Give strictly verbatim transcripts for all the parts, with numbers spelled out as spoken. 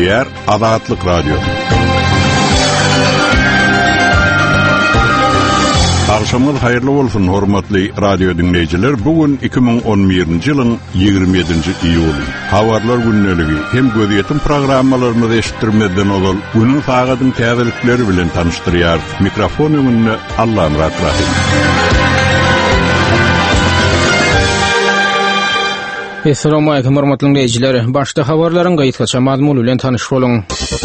dinleýär Azatlyk Radio. Akşamlar hayırlı bolsun hormatly radio dinleýijiler. Bugun iki bin on birinji ýylyň ýygrimi ýedinji iýuly. Habarlar günneligi hem göziýetim programmalarymyzy eşitdirmeden ol, günüň sagatyň täzelikleri bilen tanışdyrýar. Mikrofon öňünde Allah'ın rahmeti. Assalamu alaykum hormatly dinleýijiler. Başda habarlaryň gaýtgaça mazmuny bilen tanyş boluň.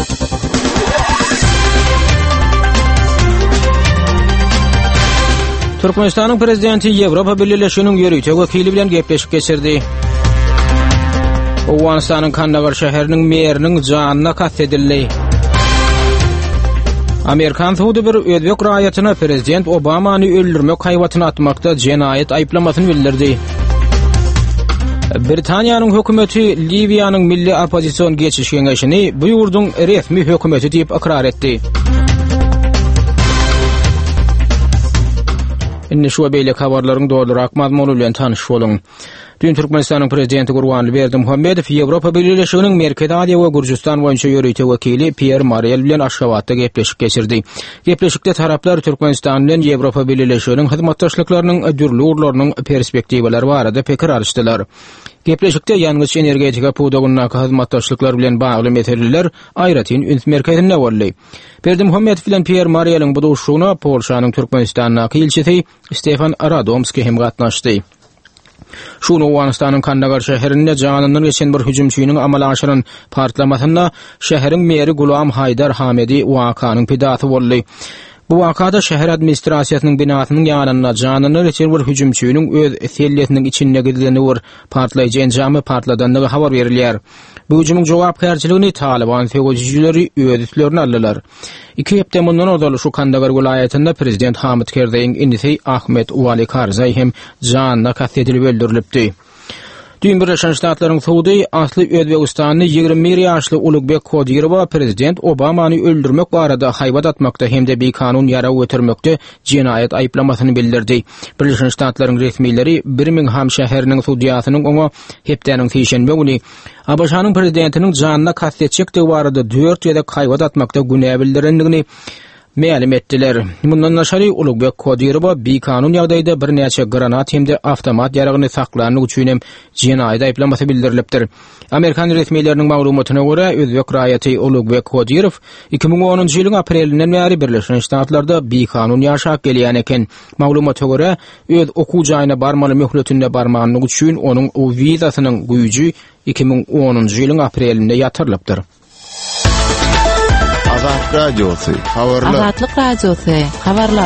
Türkmenistanyň prezidenti Ýewropa Birleşiginiň ýörüýte wekili bilen gepleşip geçirdi. Owganystanyň Kandahar şäheriniň meriniň janyna kast edildi. Amerikan sudy bir özbek raýatyna prezident Obamany öldürmek haýwatyny atmakda jenaýet aýplamasyny bildirdi. Britaniýanyň hökümeti Libiýanyň milli opozisiýon geçiş geňeşini bu ýurduň resmi hökümeti diýip ikrar etdi. Indi şu beýle habarlaryň doldurak mazmuny bilen tanyş boluň. Dün Türkmenistanyň prezidenti Gurbanly Berdimuhammedow Ýewropa Birleşiginiň Merkezi Aziýa we Gürjistan boýunça ýörüýte wekili Pierre Mariel bilen Aşgabatda gepleşip geçirdi. Gepleşikde taraplar Türkmenistan bilen Ýewropa Birleşiginiň hyzmatdaşlyklarynyň dürli urlarynyň perspektiwleri barada pikir alşdylar. Gepleşikde ýalňyz energetika puwdagyna hyzmatdaşlyklar bilen bagly meseleler aýratyn üns merkezinde boldy. Berdimuhammedow bilen Pierre Marieliň bu duşugyna Polşanyň Türkmenistanyň elçisi Stefan Radomski hem gatnaşdy. Şunu Owganystanyň Kandahar şäherinde janynyň geçen bir hüjümçüýüniň amala aşyran partlamasyna şäheriň meri Gulam Haydar Hamedi wakanyň pidasy boldy. Bu wakada şäher administrasiýasynyň binasynyň ýanyna janyny geçen bir hüjümçüýüniň öz selliyetiniň içinde girileni bir partlaýjy enjamy partladandygy habar berilýär. Bu hüjümüň jogapkärçiligini Taliban fegojijileri öz üstlerine aldylar. İki hepde mundan odaly şu Kandahar welaýatynda prezident Hamid Kerzeýiň inisi Ahmet Wali Karzai hem janyna kast edilip öldürilipdi. Dün Birleşen Ştatlaryň sudy asly Özbegistanyň ýygrimi bir ýaşly Ulugbek Kodyrowa prezident Obamany öldürmek barada haýbat atmakda hem de bir kanun ýara götürmekde jenaýet aýplamasyny bildirdi. Birleşen Ştatlaryň resmileri Birmingham şäheriniň sudiýasynyň oňa hepdeniň seýşenbe güni A B Ş'nyň prezidentiniň janyna kast etjekdigi barada dört ýerde haýbat atmakda günä bildirendigini meýalim etdiler. Mundan naşary Ulugbek Kodyrowa bir kanun ýagdaýda bir näçe granat hem de avtomat ýaragyny saklanyk üçin hem jenaýet aýplamasy bildirilipdir. Amerikan resmiýetleriniň maglumatyna görä Özbek raýaty Ulugbek Kodyrow iki bin onunji ýylyň aprelinden bäri Birleşen Ştatlarda bir kanun ýaşap gelýän eken. Maglumata görä öz okuw jaýyna barmaly möhletinde barmanlyk üçin onuň o wizasynyň güýji iki bin onunji ýylyň aprelinde ýatyrylypdyr. Azatlyk Radiosu, habarlar. Azatlyk Radiosu, habarlar.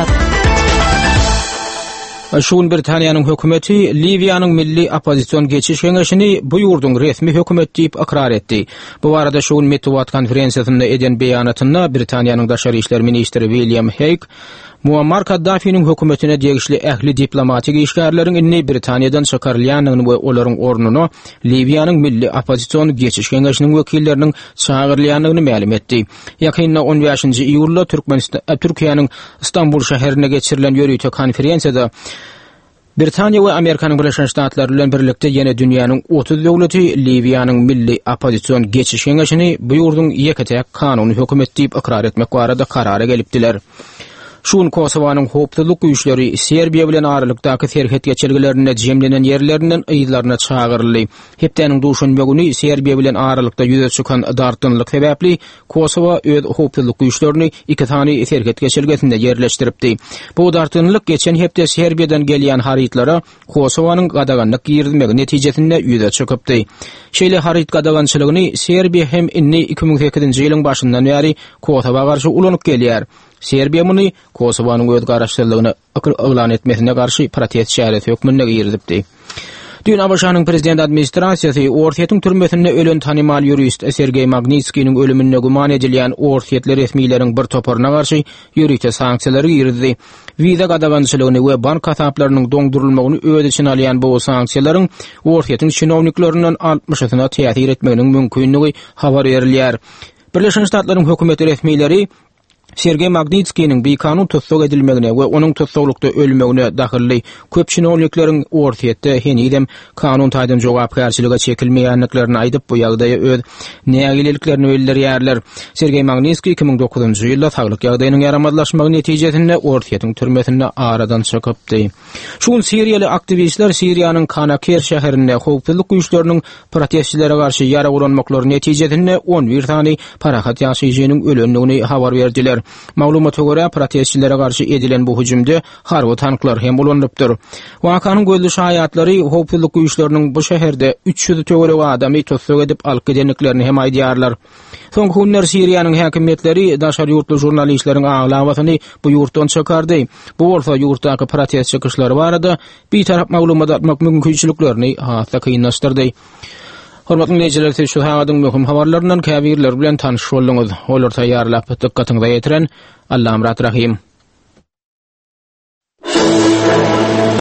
Şuun Britaniýanyň hökümeti Libiýanyň milli opozisiýon geçiş geňeşini bu ýurduň resmi hökümet diýip ikrar etdi. Bu barada şuun metbuat konferensiýasynda eden beýanatynda Britaniýanyň daşary işler ministri William Hague Muammar Kaddafi'nin hökümetine degişli ähli diplomatik işgärleriň inni Britaniýadan çakarylýanyny we olaryň ornuny Libiýanyň milli opozisiýon geçiş geňeşiniň wekilleriniň çagyrylýanyny ma'lum etdi. Ýakynda on beşinji iýulda Türkmenistan Türkiýanyň Istanbul şäherine geçirilen ýörüýte konferensiýada Britaniýa we Amerikanyň Birleşen Ştatlary bilen birlikde ýene dünýäniň otuz döwleti Libiýanyň milli opozisiýon geçiş geňeşini bu ýurduň ýeketek kanuny hökümet diýip ikrar etmek barada karara gelipdiler. Şuun Kosovanyň hopsuzlyk güýçleri Serbiýa bilen aralykdaky serhet geçirgilerinde jemlenen ýerlerinden ýyllaryna çagyryldy. Hepdeniň duşunma güni Serbiýa bilen aralykda ýüze çykan dartynlyk sebäpli Kosowa öz hopsuzlyk güýçlerini iki tany serhet geçirgesinde ýerleşdiripdi. Bu dartynlyk geçen hepde Serbiýadan gelýän haritlara Kosowanyň gadaganlyk girdimegi netijesinde ýüze çykypdy. Şeýle harit gadagançylygyny Serbiýa hem inni iki bin sekizinji ýylyň başyndan bäri Kosowa garşy ulanyp gelýär. Serbiýa muny Kosowanyň öz garaşdyrlygyny elan etmesine garşy protest şähereti hökmünde girdipdi. Dün A B Ş'nyň prezident administrasiýasy Ortiýetiň türmesinde ölen tanymal ýurist Sergey Magnitskiň ölümine guman edilýän Ortiýetli resmiýetleriň bir toparına garşy ýürüýte sanksiýalary girdi. Wiza gadagançylygyny we bank hasaplarynyň doňdurulmagyny öz içine alýan bu sanksiýalaryň Ortiýetiň şinowniklerinden altmyşyna täsir etmeginiň mümkinligi habar berilýär. Birleşen Ştatlaryň hökümeti resmiýetleri Sergey Magnitsky'nin bir kanun tutsuk edilmegine we onuň tutsuklukda ölmegine dahilli köpçinoliklerin ortaýetde henidem kanun taýdan jogapkärçiligi çekilmeýänliklerini aýdyp bu ýagdaýa öz nägileliklerini bildirýärler. Sergey Magnitsky iki ming dokuzunçy ýylda saglyk ýagdaýynyň ýaramadlaşmagy netijesinde ortaýetin türmesinde aradan çykypdy. Şuň Siriýaly aktivistler Siriýanyň Kanaker şäherinde howpsuzlyk güýçleriniň protestçilere garşy ýara ulanmaklary netijesinde on bir tany parahat ýaşaýjynyň ölenligini habar berdiler. Maglumata görä protestçilere garşy edilen bu hüjümde harby tanklar hem ulanypdyr. Wakanyň gözli şahaýatlary howpsuzlyk güýçleriniň bu şäherde üç yüz töwerek adamy tutsak edip alyp gidenliklerini hem aýdýarlar. Soňky günler Siriýanyň häkimetleri daşary ýurtly jurnalistleriň aglawatyny bu ýurtdan çykardy. Bu bolsa ýurtdaky protest çykyşlary barada bir tarap maglumat atmak mümkinçiliklerini hatda kynlaşdyrdy. Hormatly dinleyijiler, şu haýatyň möhüm habarlarynyň käbirler bilen tanyş bolduňyz. Olar taýýarlap dikkatiňizi ýetiren Allahym rahim.